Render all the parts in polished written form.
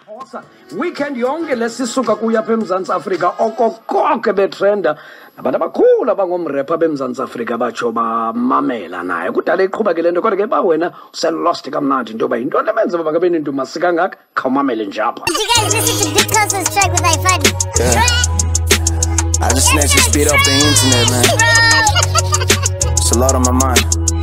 Weekend yonke lesisuka kuya apha eMzantsi Afrika okokonke betrenda nabantu abakhulu abangomrepha beMzantsi Afrika batsho bamamela naye kudala iqhuba ke le nto kodwa ke ba wena uselost kamnandi into yoba yinto lemenze baba kabe nentomasi kangaka khawumamele nje apha. Did you guys listen to Dick Close's track with iFunny? Yeah. I just snatched and speed up the internet, man. It's a lot on my mind.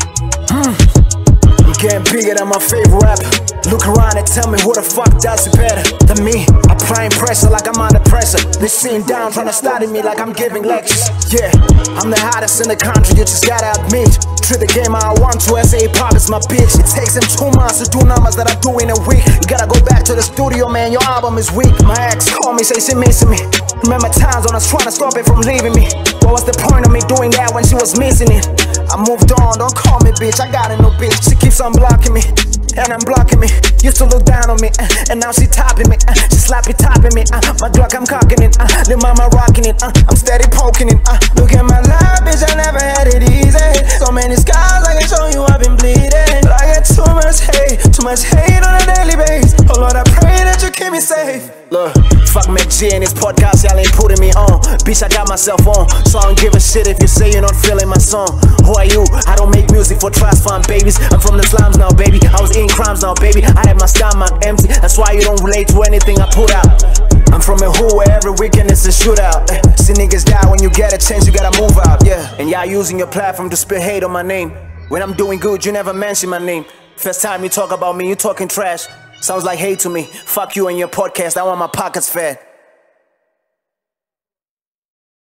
I'm getting bigger than my favorite rapper. Look around and tell me who the fuck does it better than me. Applying pressure like I'm under pressure. They sitting down trying to study me like I'm giving lectures. Yeah, I'm the hottest in the country, you just gotta admit. Treat the game how I want to, SA pop is my bitch. It takes them 2 months to do numbers that I do in a week. You gotta go back to the studio, man, your album is weak. My ex called me, say she missing me. Remember times when I was trying to stop it from leaving me. What was the point of me doing that when she was missing it? I moved on, don't call me bitch, I got a new bitch. She keeps on blocking me, and I'm blocking me. Used to look down on me, and now she topping me. She slappy topping me, my Glock I'm cocking it. Lil' mama rocking it, I'm steady poking it. Look at my life, bitch, I never had it easy. So many scars, I can show you I've been bleeding. But I get too much hate on a daily basis. Oh Lord, I pray that you keep me safe. Look, fuck McG and his podcast, y'all ain't putting me on. Bitch, I got myself on, so I don't give a shit if you say you're not feeling my song. Who are you? I don't make music for trust fund babies. I'm from the slums now, baby. I was eating crimes now, baby. I had my stomach empty, that's why you don't relate to anything I put out. I'm from a hood where every weekend it's a shootout. See niggas die when you get a chance, you gotta move out, yeah. And y'all using your platform to spit hate on my name. When I'm doing good, you never mention my name. First time you talk about me, you talking trash. Sounds like hate to me. Fuck you and your podcast, I want my pockets fat.